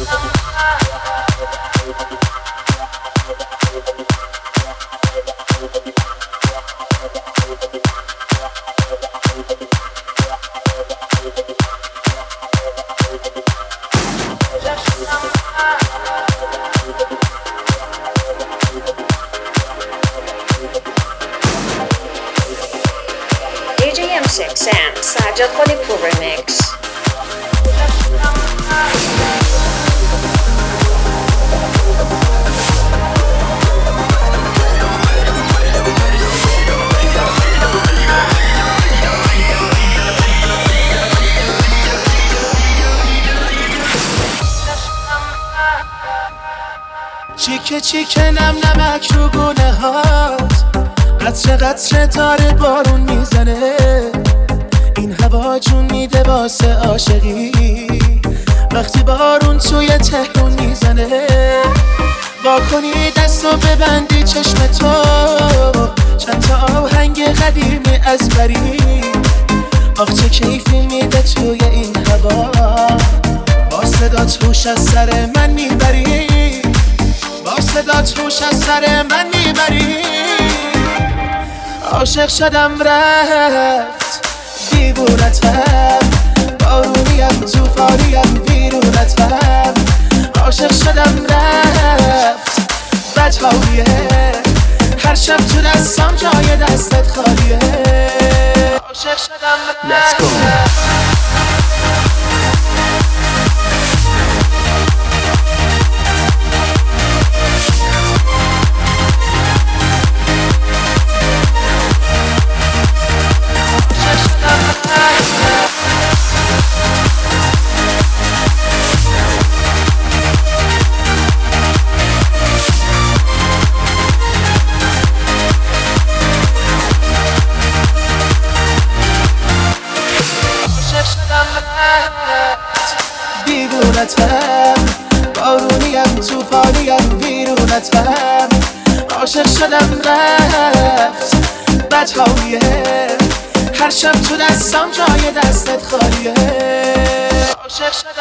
M6 and Sajjad Khalipur remix. چیکه چیکه نم نمک رو گونه هات، قطره قطره تار بارون میزنه، این هوا جون میده واسه عاشقی، وقتی بارون توی تهرون میزنه، وا کنی دستو ببندی چشم تو، چند تا آهنگ قدیمی از بری، آخ چه کیفی میده توی این هوا، با صدات هوش از سر من میبری، با صدات هوش از سر من میبری. عاشق شدم رفت دیوونتم، بارونیم توفانیم ویرونتم، عاشق شدم رفت بدحالیه، هر شب تو دستم جای دستت خالیه، عاشق شدم رفت. دیوونتم، بارونیم توفانیم ویرونتم، عاشق شدم رفت بدحالیه، هر شب تو دستم جای دستت خالیه، عاشق شدم.